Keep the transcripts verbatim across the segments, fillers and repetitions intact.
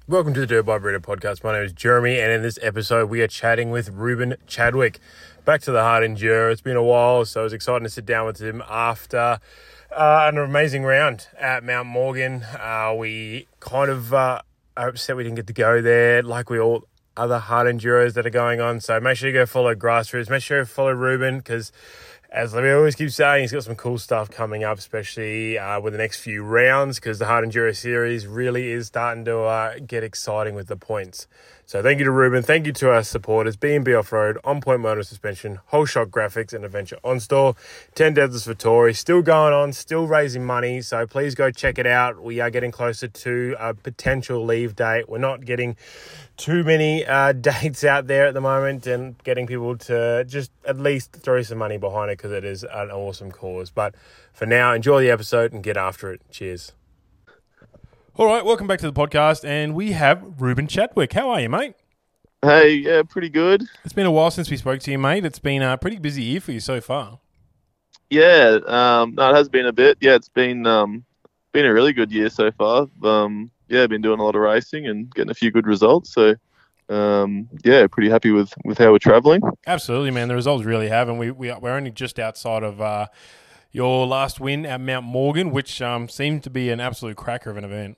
Welcome to the Dirt Bike Breeder podcast. My name is Jeremy, and in this episode, we are chatting with Ruben Chadwick. Back to the hard enduro. It's been a while, so it was exciting to sit down with him after uh, an amazing round at Mount Morgan. Uh, we kind of uh, are upset we didn't get to go there, like we all other hard enduros that are going on. So make sure you go follow Grassroots. Make sure you follow Ruben, because as we always keep saying, he's got some cool stuff coming up, especially uh, with the next few rounds, because the Hard Enduro Series really is starting to uh, get exciting with the points. So thank you to Ruben. Thank you to our supporters, B and B Off-Road, On Point Motor Suspension, Whole Shot Graphics, and Adventure On-Store. ten Deadlifts for Tory, still going on, still raising money, so please go check it out. We are getting closer to a potential leave date. We're not getting too many uh, dates out there at the moment, and getting people to just at least throw some money behind it, because it is an awesome cause. But for now, enjoy the episode and get after it. Cheers. All right, welcome back to the podcast, and we have Ruben Chadwick. How are you, mate? Hey, yeah, pretty good. It's been a while since we spoke to you, mate. It's been a pretty busy year for you so far. Yeah, um, no, it has been a bit. Yeah, it's been um, been a really good year so far. Um, yeah, been doing a lot of racing and getting a few good results. So, um, yeah, pretty happy with, with how we're travelling. Absolutely, man. The results really have, and we, we we're only just outside of uh, your last win at Mount Morgan, which um, seemed to be an absolute cracker of an event.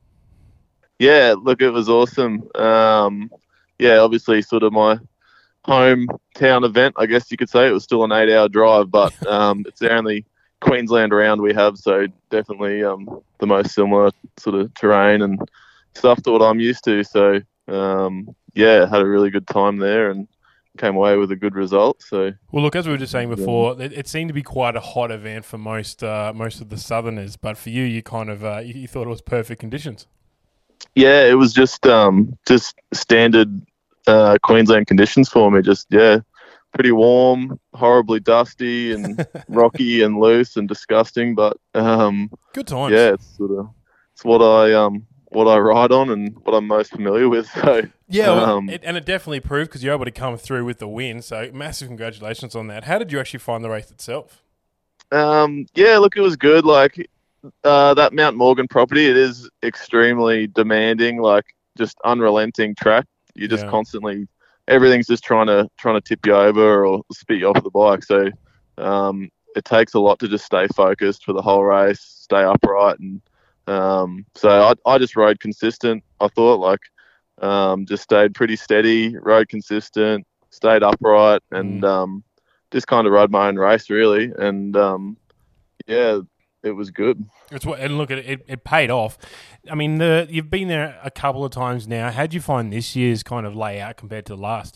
Yeah, look, it was awesome. Um, yeah, obviously sort of my hometown event, I guess you could say. It was still an eight-hour drive, but um, it's the only Queensland round we have, so definitely um, the most similar sort of terrain and stuff to what I'm used to. So, um, yeah, had a really good time there and came away with a good result. So, well, look, as we were just saying before, it, it seemed to be quite a hot event for most uh, most of the Southerners, but for you, you kind of uh, you, you thought it was perfect conditions. Yeah, it was just um, just standard uh, Queensland conditions for me. Just, yeah, pretty warm, horribly dusty and rocky and loose and disgusting. But um, good times. Yeah, it's sort of it's what I um what I ride on and what I'm most familiar with. So yeah, well, um, it, and it definitely proved, because you're able to come through with the win. So massive congratulations on that. How did you actually find the race itself? Um, yeah, look, it was good. Like. Uh, that Mount Morgan property, it is extremely demanding, like just unrelenting track. You just yeah. constantly, everything's just trying to trying to tip you over or spit you off the bike. So um, it takes a lot to just stay focused for the whole race, stay upright, and um, so I, I just rode consistent. I thought like um, just stayed pretty steady, rode consistent, stayed upright, and mm. um, just kind of rode my own race really. And um, yeah. It was good. It's what, and look, it, it paid off. I mean, the, you've been there a couple of times now. How'd you find this year's kind of layout compared to the last?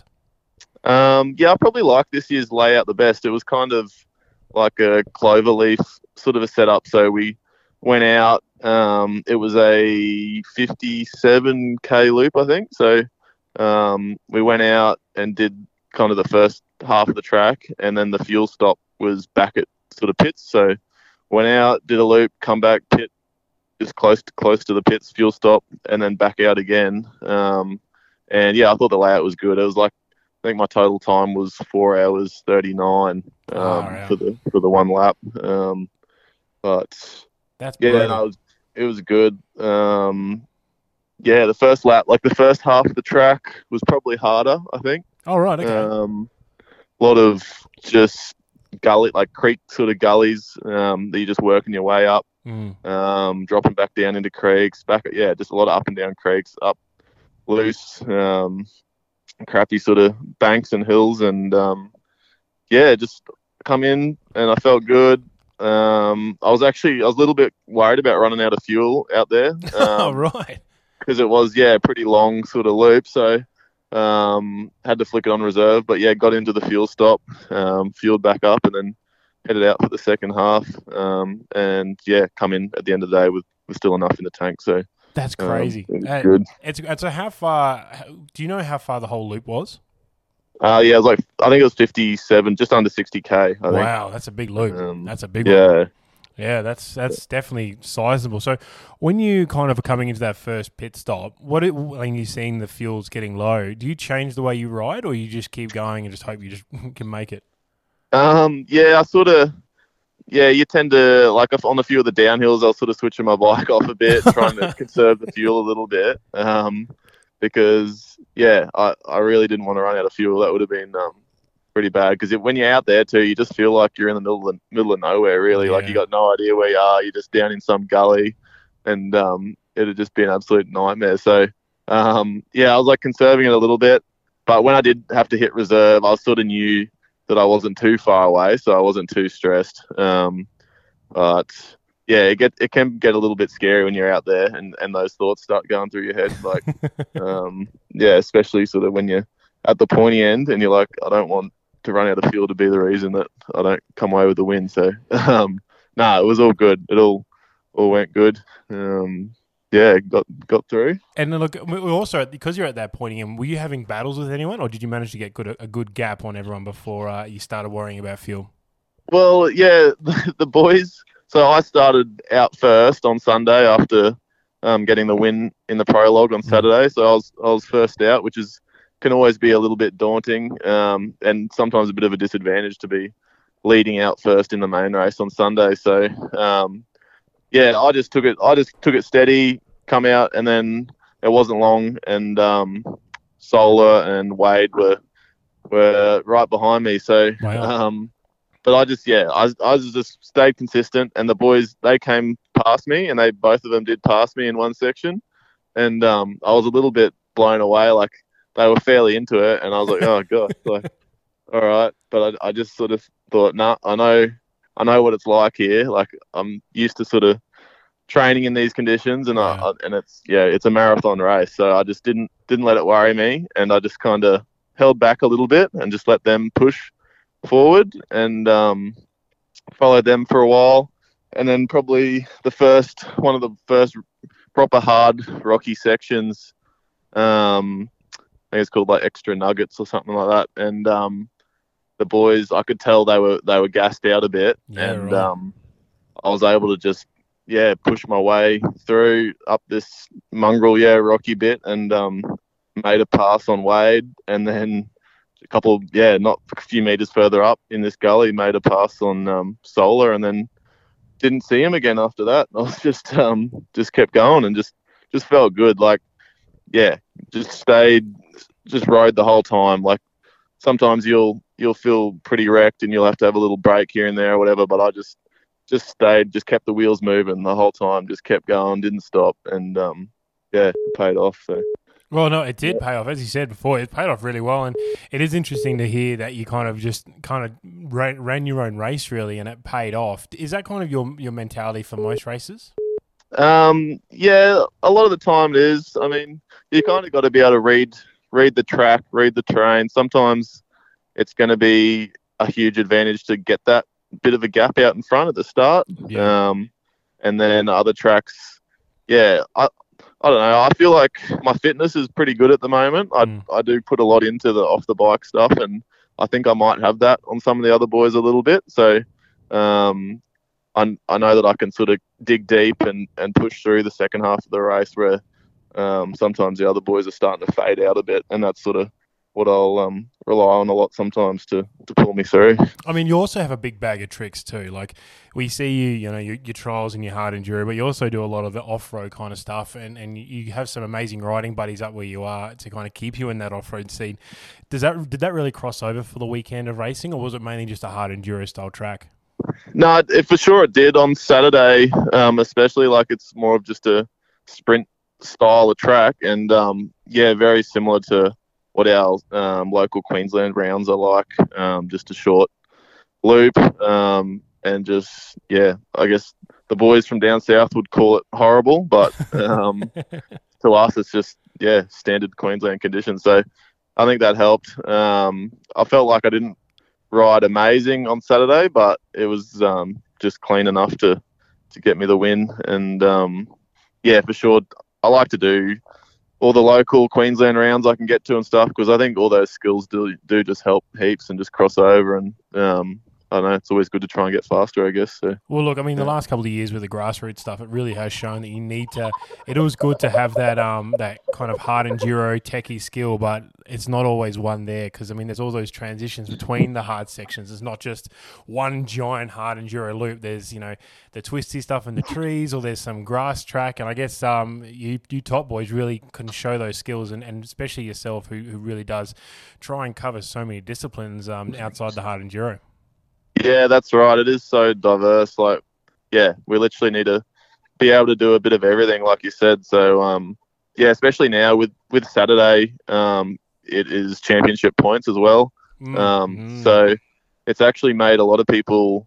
Um, yeah, I probably like this year's layout the best. It was kind of like a cloverleaf sort of a setup. So we went out. Um, it was a fifty-seven K loop, I think. So um, we went out and did kind of the first half of the track, and then the fuel stop was back at sort of pits. So went out, did a loop, come back, pit, just close to, close to the pits, fuel stop, and then back out again. Um, and yeah, I thought the layout was good. It was like, I think my total time was four hours thirty-nine um, oh, yeah. for the for the one lap. Um, but that's yeah, no, it was it was good. Um, yeah, the first lap, like the first half of the track, was probably harder, I think. Oh right, okay. Um, a lot of just gully, like creek sort of gullies um, that you're just working your way up, mm. um, dropping back down into creeks, back yeah, just a lot of up and down creeks, up loose, um, crappy sort of banks and hills, and um, yeah, just come in and I felt good. Um, I was actually I was a little bit worried about running out of fuel out there. Um, oh right, because it was yeah pretty long sort of loop, so. Um, had to flick it on reserve, but yeah, got into the fuel stop, um, fueled back up, and then headed out for the second half. Um, and yeah, come in at the end of the day with, with still enough in the tank. So that's crazy. Um, it was uh, good. It's, it's so how far? Do you know how far the whole loop was? Uh, yeah, it was like I think it was fifty-seven, just under sixty k. I think. Wow, that's a big loop. Um, that's a big yeah. one. Yeah, that's that's definitely sizable. So when you kind of are coming into that first pit stop, what it, when you're seeing the fuels getting low, do you change the way you ride, or you just keep going and just hope you just can make it? Um, yeah, I sort of yeah, you tend to, like on a few of the downhills, I'll sort of switching my bike off a bit, trying to conserve the fuel a little bit. Um, because, yeah, I, I really didn't want to run out of fuel. That would have been um, pretty bad. Because when you're out there too, you just feel like you're in the middle of, middle of nowhere, really. Yeah. Like you got no idea where you are. You're just down in some gully. And um, it'd just be an absolute nightmare. So, um, yeah, I was like conserving it a little bit. But when I did have to hit reserve, I sort of knew that I wasn't too far away, so I wasn't too stressed. Um, but yeah, it get it can get a little bit scary when you're out there, and, and those thoughts start going through your head. Like, um, yeah, especially sort of when you're at the pointy end, and you're like, I don't want to run out of fuel to be the reason that I don't come away with the win. So, um, no, nah, it was all good. It all all went good. Um, Yeah, got got through. And then look, we also, because you're at that point again, were you having battles with anyone, or did you manage to get good a good gap on everyone before uh, you started worrying about fuel? Well, yeah, the, the boys. So I started out first on Sunday after um, getting the win in the prologue on Saturday. So I was I was first out, which is can always be a little bit daunting, um, and sometimes a bit of a disadvantage to be leading out first in the main race on Sunday. So. Um, Yeah, I just took it. I just took it steady, come out, and then it wasn't long, and um, Solar and Wade were were right behind me. So, wow. um, but I just yeah, I I just stayed consistent, and the boys they came past me, and they both of them did pass me in one section, and um, I was a little bit blown away. Like they were fairly into it, and I was like, oh god, like all right, but I I just sort of thought, nah, I know. I know what it's like here. Like I'm used to sort of training in these conditions, and yeah. I, and it's yeah, it's a marathon race. So I just didn't didn't let it worry me, and I just kind of held back a little bit and just let them push forward, and um, followed them for a while, and then probably the first one of the first proper hard rocky sections. Um, I think it's called like Extra Nuggets or something like that, and um. The boys, I could tell they were they were gassed out a bit, yeah, and right. um, I was able to just yeah push my way through up this mongrel yeah rocky bit, and um, made a pass on Wade, and then a couple yeah not a few meters further up in this gully made a pass on um, Solar, and then didn't see him again after that. I was just um, just kept going and just just felt good, like yeah, just stayed, just rode the whole time. Like sometimes you'll you'll feel pretty wrecked and you'll have to have a little break here and there or whatever, but I just just stayed, just kept the wheels moving the whole time, just kept going, didn't stop, and um, yeah, it paid off. So. Well, no, it did pay off. As you said before, it paid off really well, and it is interesting to hear that you kind of just kind of ran, ran your own race, really, and it paid off. Is that kind of your, your mentality for most races? Um, yeah, a lot of the time it is. I mean, you kind of got to be able to read read the track, read the terrain. Sometimes it's going to be a huge advantage to get that bit of a gap out in front at the start. Yeah. Um, and then other tracks, yeah, I, I don't know. I feel like my fitness is pretty good at the moment. I, Mm. I do put a lot into the off the bike stuff, and I think I might have that on some of the other boys a little bit. So, um, I, I know that I can sort of dig deep and, and push through the second half of the race where um, sometimes the other boys are starting to fade out a bit, and that's sort of what I'll um, rely on a lot sometimes to, to pull me through. I mean, you also have a big bag of tricks too. Like we see you, you know, your, your trials and your hard enduro, but you also do a lot of the off-road kind of stuff, and, and you have some amazing riding buddies up where you are to kind of keep you in that off-road scene. Does that did that really cross over for the weekend of racing, or was it mainly just a hard enduro style track? No, it, for sure it did on Saturday, um, especially like it's more of just a sprint style of track, and um, yeah, very similar to what our um, local Queensland rounds are like, um, just a short loop, um, and just, yeah, I guess the boys from down south would call it horrible, but um, to us it's just, yeah, standard Queensland conditions. So I think that helped. Um, I felt like I didn't ride amazing on Saturday, but it was um, just clean enough to, to get me the win. And, um, yeah, for sure, I like to do all the local Queensland rounds I can get to and stuff, because I think all those skills do do just help heaps and just cross over. And um, I don't know, it's always good to try and get faster, I guess. So. Well, look, I mean, the Yeah. last couple of years with the grassroots stuff, it really has shown that you need to. It was good to have that um that kind of hard enduro techie skill, but it's not always one there because I mean, there's all those transitions between the hard sections. It's not just one giant hard enduro loop. There's you know the twisty stuff in the trees, or there's some grass track, and I guess um you you top boys really can show those skills, and, and especially yourself, who who really does try and cover so many disciplines um outside the hard enduro. Yeah, that's right. It is so diverse. Like, yeah, we literally need to be able to do a bit of everything, like you said. So, um, yeah, especially now with, with Saturday, um, it is championship points as well. Mm, Um, mm. So it's actually made a lot of people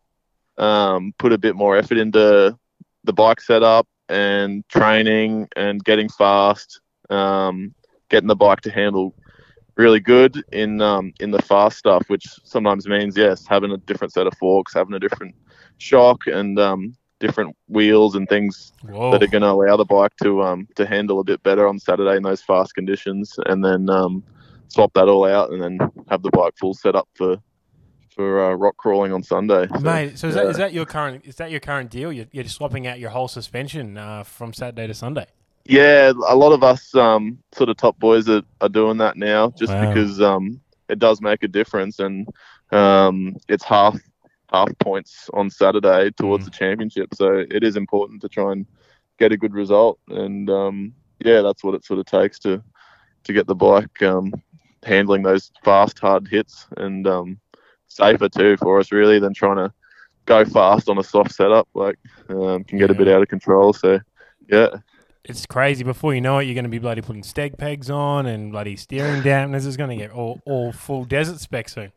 um, put a bit more effort into the bike setup and training and getting fast, um, getting the bike to handle really good in um, in the fast stuff, which sometimes means, yes, having a different set of forks, having a different shock and um, different wheels and things Whoa. that are going to allow the bike to um, to handle a bit better on Saturday in those fast conditions, and then um, swap that all out and then have the bike full set up for for uh, rock crawling on Sunday. So, Mate, so is, yeah. that, is that your current is that your current deal? You're, you're swapping out your whole suspension uh, from Saturday to Sunday. Yeah, a lot of us um, sort of top boys are, are doing that now, just Wow. because um, it does make a difference, and um, it's half half points on Saturday towards Mm. the championship. So it is important to try and get a good result, and um, yeah, that's what it sort of takes to to get the bike um, handling those fast, hard hits, and um, safer too for us really than trying to go fast on a soft setup. Like um, can get a bit Yeah. out of control. So yeah. It's crazy. Before you know it, you're going to be bloody putting steg pegs on and bloody steering dampeners. It's going to get all, all full desert spec soon.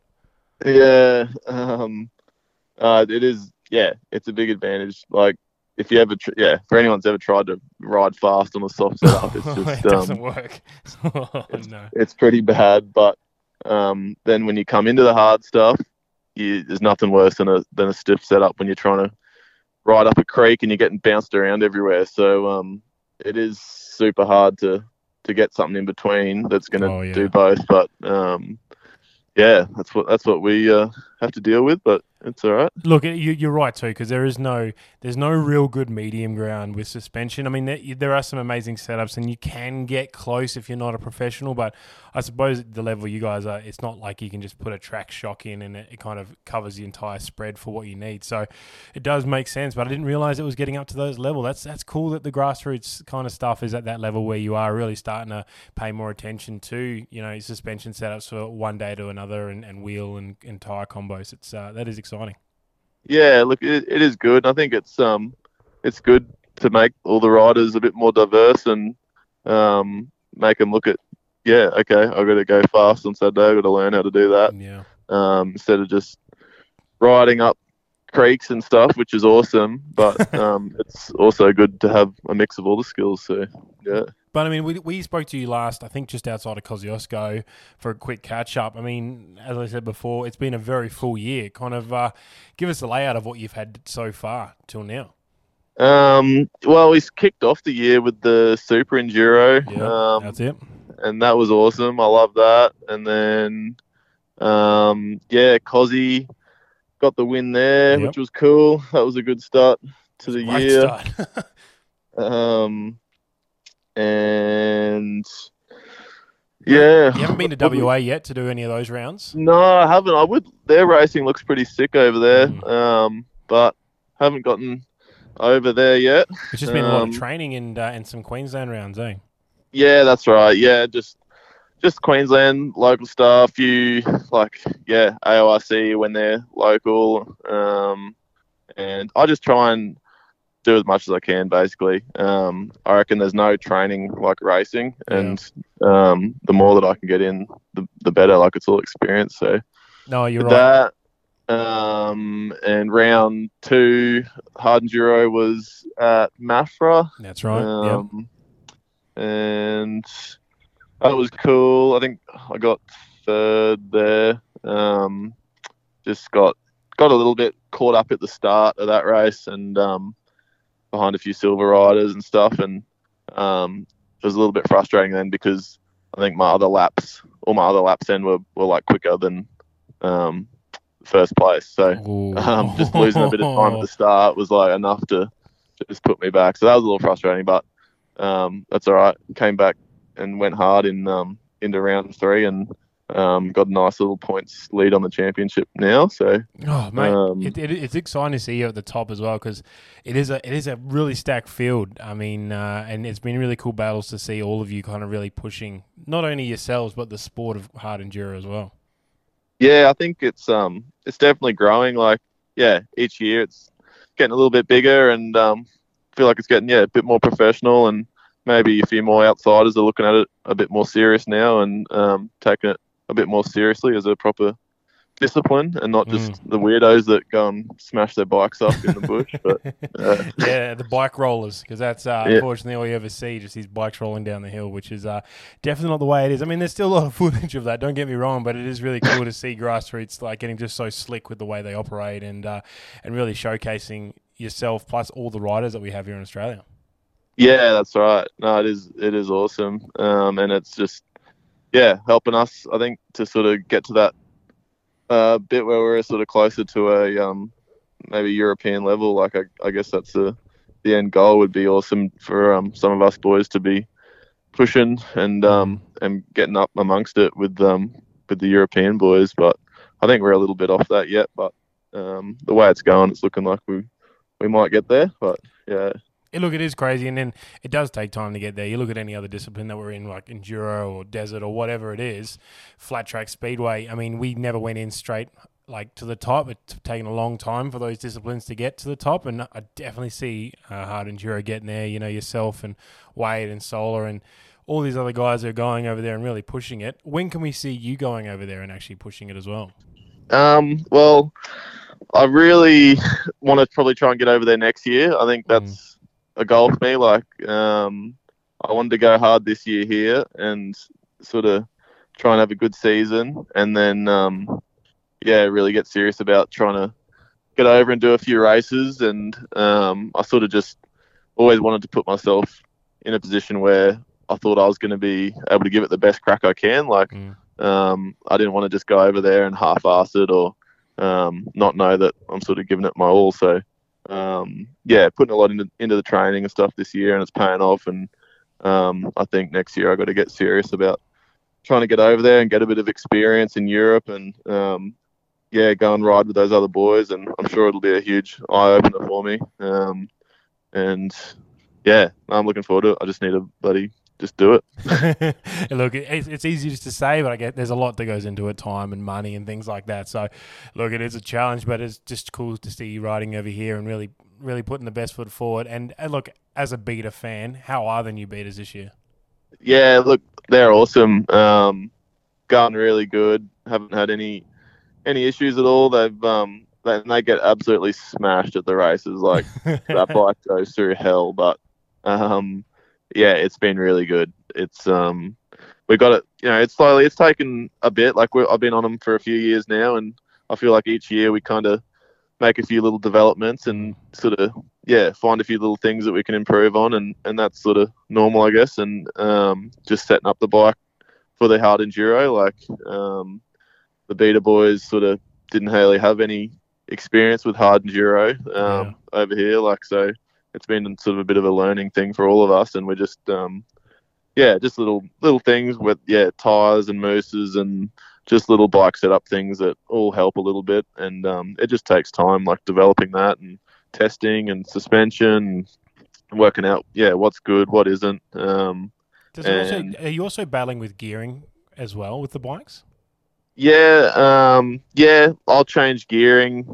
Yeah, um, uh, it is. Yeah, it's a big advantage. Like if you ever, tr- yeah, for anyone's ever tried to ride fast on a soft setup, it's just it doesn't um, work. Oh, it's, no. it's pretty bad. But um, then when you come into the hard stuff, you, there's nothing worse than a than a stiff setup when you're trying to ride up a creek and you're getting bounced around everywhere. So um, it is super hard to to get something in between that's going to Oh, yeah. do both. But um, yeah, that's what that's what we uh, have to deal with. But it's all right. Look, you, you're right too, because there is no, there's no real good medium ground with suspension. I mean, there, there are some amazing setups, and you can get close if you're not a professional. But I suppose at the level you guys are, it's not like you can just put a track shock in and it, it kind of covers the entire spread for what you need. So it does make sense. But I didn't realize it was getting up to those level. That's that's cool that the grassroots kind of stuff is at that level where you are really starting to pay more attention to, you know, suspension setups for one day to another, and, and wheel and, and tire combos. It's uh, that is exciting. Yeah, look, it, it is good. I think it's um, it's good to make all the riders a bit more diverse and um, make them look at, yeah, okay, I've got to go fast on Saturday. I've got to learn how to do that. Yeah. Um, instead of just riding up creeks and stuff, which is awesome. But um, it's also good to have a mix of all the skills. So yeah. But, I mean, we we spoke to you last, I think, just outside of Kosciuszko for a quick catch-up. I mean, as I said before, it's been a very full year. Kind of uh, give us a layout of what you've had so far till now. Um, well, we kicked off the year with the Super Enduro. Yeah, um, that's it. and that was awesome. I love that. And then, um, yeah, Cozzy got the win there, Yep. which was cool. That was a good start to the Great year. start. Um, and yeah, You haven't been to W A yet to do any of those rounds? No, I haven't. I would. Their racing looks pretty sick over there. Mm. Um, but haven't gotten over there yet. It's just been a lot of Um, training and uh, and some Queensland rounds, eh? Yeah, that's right. Yeah, just just Queensland local stuff. You like yeah, A O R C when they're local. Um, and I just try and do as much as I can. Basically, um, I reckon there's no training like racing, Yeah. and um, the more that I can get in, the the better. Like it's all experience. So No, you're did right. that. Um, and round two, hard enduro was at Mafra. That's right. yeah. Um, and that was cool. I think I got third there. Um, just got got a little bit caught up at the start of that race and um, behind a few silver riders and stuff, and um, it was a little bit frustrating then because I think my other laps, all my other laps then were, were like quicker than um, first place. So Ooh. um, just losing a bit of time at the start was like enough to, to just put me back. So that was a little frustrating, but um, that's all right. Came back and went hard in um, into round three and um, got a nice little points lead on the championship now. So oh mate, um, it, it, it's exciting to see you at the top as well because it is a it is a really stacked field. I mean, uh, and it's been really cool battles to see all of you kind of really pushing not only yourselves but the sport of hard enduro as well. Yeah, I think it's um it's definitely growing. Like yeah, each year it's getting a little bit bigger, and um, feel like it's getting yeah a bit more professional, and maybe a few more outsiders are looking at it a bit more serious now and um, taking it a bit more seriously as a proper discipline, and not just Mm. the weirdos that go and smash their bikes up in the bush. But uh, yeah, the bike rollers, because that's uh, Yeah. unfortunately all you ever see, just these bikes rolling down the hill, which is uh, definitely not the way it is. I mean, there's still a lot of footage of that, don't get me wrong, but it is really cool to see grassroots like getting just so slick with the way they operate and uh, and really showcasing yourself plus all the riders that we have here in Australia. Yeah, that's right. No, it is it is awesome, um, and it's just yeah helping us, I think, to sort of get to that uh, bit where we're sort of closer to a um, maybe European level. Like I, I guess that's the the end goal. Would be awesome for um, some of us boys to be pushing and um, and getting up amongst it with um, with the European boys. But I think we're a little bit off that yet. But um, the way it's going, it's looking like we we might get there. But yeah. It, look, it is crazy, and then it does take time to get there. You look at any other discipline that we're in, like enduro or desert or whatever it is, flat track speedway. I mean, we never went in straight like to the top. It's taken a long time for those disciplines to get to the top, and I definitely see uh, hard enduro getting there. You know, yourself and Wade and Solar and all these other guys are going over there and really pushing it. When can we see you going over there and actually pushing it as well? Um, well, I really want to probably try and get over there next year. I think that's mm. a goal for me. Like, um, I wanted to go hard this year here and sort of try and have a good season, and then, um, yeah, really get serious about trying to get over and do a few races. And um, I sort of just always wanted to put myself in a position where I thought I was going to be able to give it the best crack I can. Like, mm. um, I didn't want to just go over there and half-ass it or um, not know that I'm sort of giving it my all. So, um, yeah, putting a lot into, into the training and stuff this year, and it's paying off. And um, I think next year I got to get serious about trying to get over there and get a bit of experience in Europe and, um, yeah, go and ride with those other boys. And I'm sure it'll be a huge eye-opener for me. Um, and, yeah, I'm looking forward to it. I just need a bloody... just do it. Look, it's, it's easy just to say, but I get there's a lot that goes into it, time and money and things like that. So, look, it is a challenge, but it's just cool to see you riding over here and really, really putting the best foot forward. And, and look, as a Beta fan, how are the new Betas this year? Yeah, look, they're awesome. Um, going really good. Haven't had any any issues at all. They've um, they, they get absolutely smashed at the races. Like that bike goes through hell, but um. Yeah, it's been really good. It's um, we got it. You know, it's slowly. It's taken a bit. Like we're, I've been on them for a few years now, and I feel like each year we kind of make a few little developments and sort of yeah, find a few little things that we can improve on, and, and that's sort of normal, I guess. And um, just setting up the bike for the hard enduro. Like um, the Beta boys sort of didn't really have any experience with hard enduro um, yeah. over here. Like so. It's been sort of a bit of a learning thing for all of us, and we're just, um, yeah, just little little things with, yeah, tyres and mooses and just little bike setup things that all help a little bit. And um, it just takes time, like developing that and testing and suspension and working out, yeah, what's good, what isn't. Um, Does it also, are you also battling with gearing as well with the bikes? Yeah, um, yeah, I'll change gearing.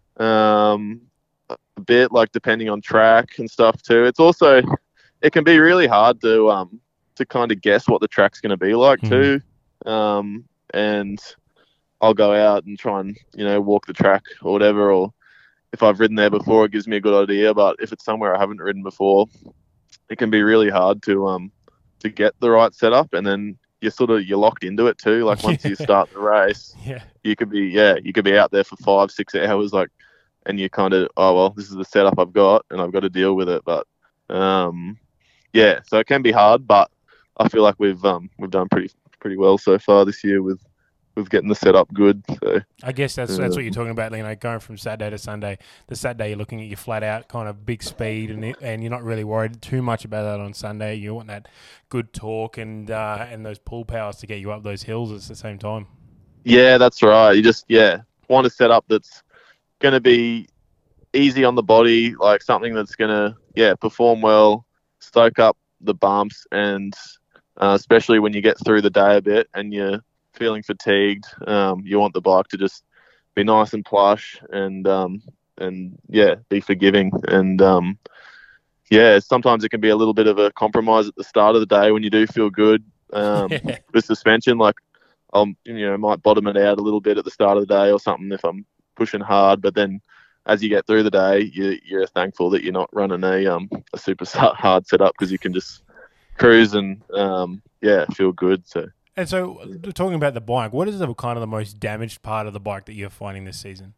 Um, a bit, like depending on track and stuff too. It's also, it can be really hard to um to kind of guess what the track's going to be like mm. too. Um, and I'll go out and try and, you know, walk the track or whatever, or if I've ridden there before, it gives me a good idea. But if it's somewhere I haven't ridden before, it can be really hard to um to get the right setup, and then you're sort of you're locked into it too. Like once you start the race, yeah, you could be yeah you could be out there for five six hours, like. And you kind of, oh, well, this is the setup I've got and I've got to deal with it. But, um, yeah, so it can be hard, but I feel like we've um, we've done pretty pretty well so far this year with with getting the setup good. So I guess that's that's uh, what you're talking about, you know, going from Saturday to Sunday. The Saturday you're looking at your flat out kind of big speed, and it, and you're not really worried too much about that on Sunday. You want that good torque and uh, and those pull powers to get you up those hills at the same time. yeah, that's right. You just yeah want a setup that's going to be easy on the body, like something that's going to yeah perform well, soak up the bumps, and uh, especially when you get through the day a bit and you're feeling fatigued, um, you want the bike to just be nice and plush and um, and yeah, be forgiving. And um, yeah, sometimes it can be a little bit of a compromise at the start of the day when you do feel good um, Yeah. with suspension. Like I'll you know might bottom it out a little bit at the start of the day or something if I'm pushing hard, but then as you get through the day, you, you're thankful that you're not running a um, a super hard setup because you can just cruise and um, yeah feel good. So. And so, talking about the bike, what is the kind of the most damaged part of the bike that you're finding this season?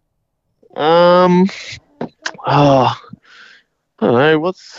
Um, oh, I don't know. What's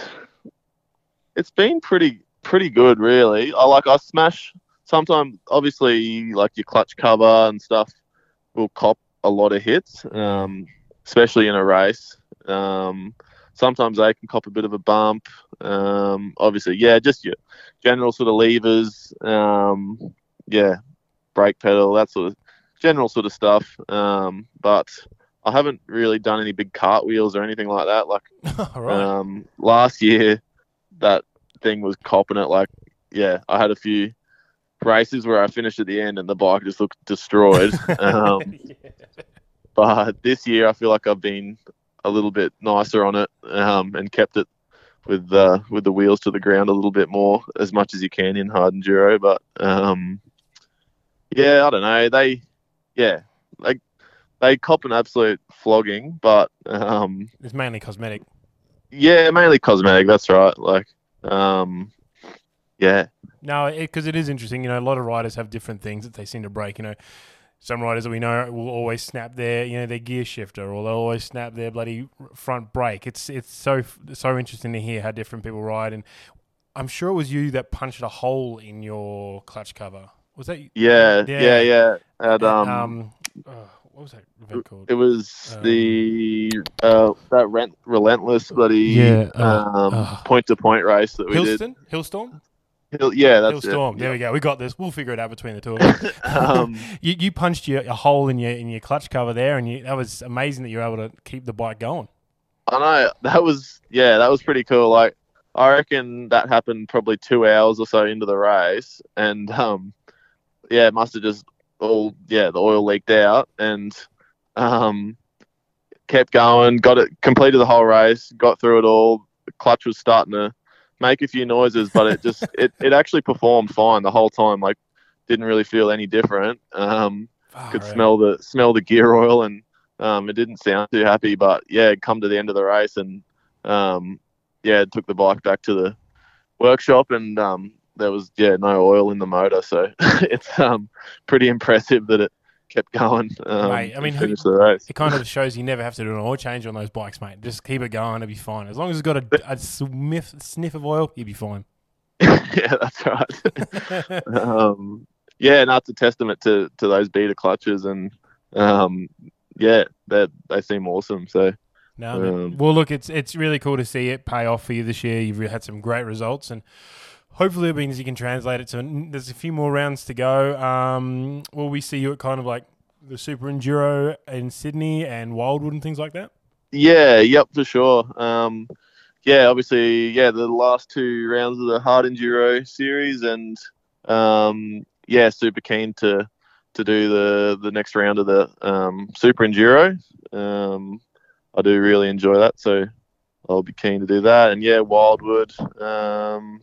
it's been pretty pretty good, really. I like I smash sometimes. Obviously, like your clutch cover and stuff will cop a lot of hits, um, especially in a race. Um, sometimes they can cop a bit of a bump. Um, obviously, yeah, just your general sort of levers. Um, yeah, brake pedal, that sort of general sort of stuff. Um, but I haven't really done any big cartwheels or anything like that. Like Right. um, last year, that thing was copping it. Like, yeah, I had a few races where I finished at the end and the bike just looked destroyed. um, Yeah. but this year, I feel like I've been a little bit nicer on it um, and kept it with uh, with the wheels to the ground a little bit more, as much as you can in hard enduro. But um, yeah, I don't know. They, yeah, they they cop an absolute flogging, but um, It's mainly cosmetic. yeah, mainly cosmetic. That's right. Like, um, yeah, No, because it, it is interesting. You know, a lot of riders have different things that they seem to break. You know, some riders that we know will always snap their, you know, their gear shifter, or they'll always snap their bloody front brake. It's it's so so interesting to hear how different people ride. And I'm sure it was you that punched a hole in your clutch cover. Was that? yeah, Yeah. yeah, yeah. And, And, um, um, oh, what was that event called? it was Um, the uh, that rent, relentless bloody Yeah, uh, um, uh, point to point race that we Hillston, Hillstorm, did. Hill, yeah, that's Hillstorm. it. There we go. We got this. We'll figure it out between the two of us. um, you you punched your, a hole in your in your clutch cover there, and you, that was amazing that you were able to keep the bike going. I know that was yeah, that was pretty cool. Like I reckon that happened probably two hours or so into the race, and um, yeah, it must have just all yeah the oil leaked out, and um, kept going, got it, completed the whole race, got through it all. The clutch was starting to make a few noises, but it just it, it actually performed fine the whole time. Like didn't really feel any different. Um, Far could out. smell the smell the gear oil, and um, it didn't sound too happy. But yeah, come to the end of the race, and um, yeah, took the bike back to the workshop, and um, there was yeah no oil in the motor, so it's um pretty impressive that it kept going. Um, Mate, I mean, and who- finished the race. It kind of shows you never have to do an oil change on those bikes, mate. Just keep it going, it'll be fine. As long as it's got a, a sniff, sniff of oil, you'll be fine. Yeah, that's right. um, yeah, and that's a testament to, to those beta clutches, and um, yeah, they they seem awesome. So No, man. Um, Well, look, it's it's really cool to see it pay off for you this year. You've had some great results, and hopefully it means you can translate it to. There's a few more rounds to go. Um, will we see you at kind of like the Super Enduro in Sydney and Wildwood and things like that? yeah, yep, for sure. Um, yeah, obviously, yeah, the last two rounds of the hard enduro series, and um, yeah, super keen to to do the the next round of the um, super enduro. Um, I do really enjoy that, so I'll be keen to do that. And yeah, Wildwood, um,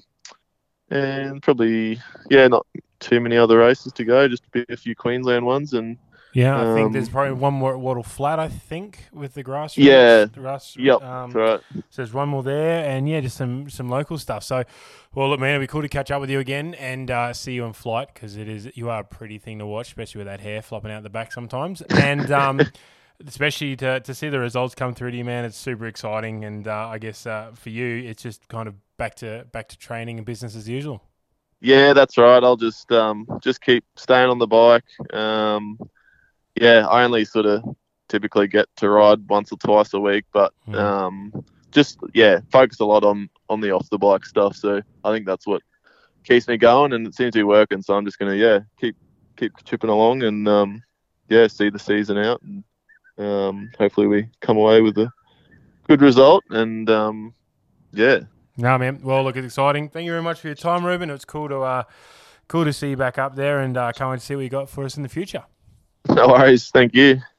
and probably yeah, not too many other races to go, just a few Queensland ones, and Yeah, I think Um, there's probably one more at Wattle Flat, I think, with the grass. Yeah. The grass, yep, um, that's right. So there's one more there, and yeah, just some some local stuff. So, well, look, man, it'd be cool to catch up with you again and uh, see you in flight, because it is you are a pretty thing to watch, especially with that hair flopping out the back sometimes, and um, especially to to see the results come through to you, man. It's super exciting, and uh, I guess uh, for you, it's just kind of back to back to training and business as usual. Yeah, that's right. I'll just um just keep staying on the bike. Um, yeah, I only sort of typically get to ride once or twice a week, but Mm. um, just yeah, focus a lot on on the off the bike stuff. So I think that's what keeps me going, and it seems to be working. So I'm just gonna yeah keep keep chipping along and um, yeah see the season out, and um, hopefully we come away with a good result. And um, yeah. No, man. Well, look, it's exciting. Thank you very much for your time, Ruben. It was cool to uh, cool to see you back up there, and uh, can't wait to see what you got for us in the future. No worries. Thank you.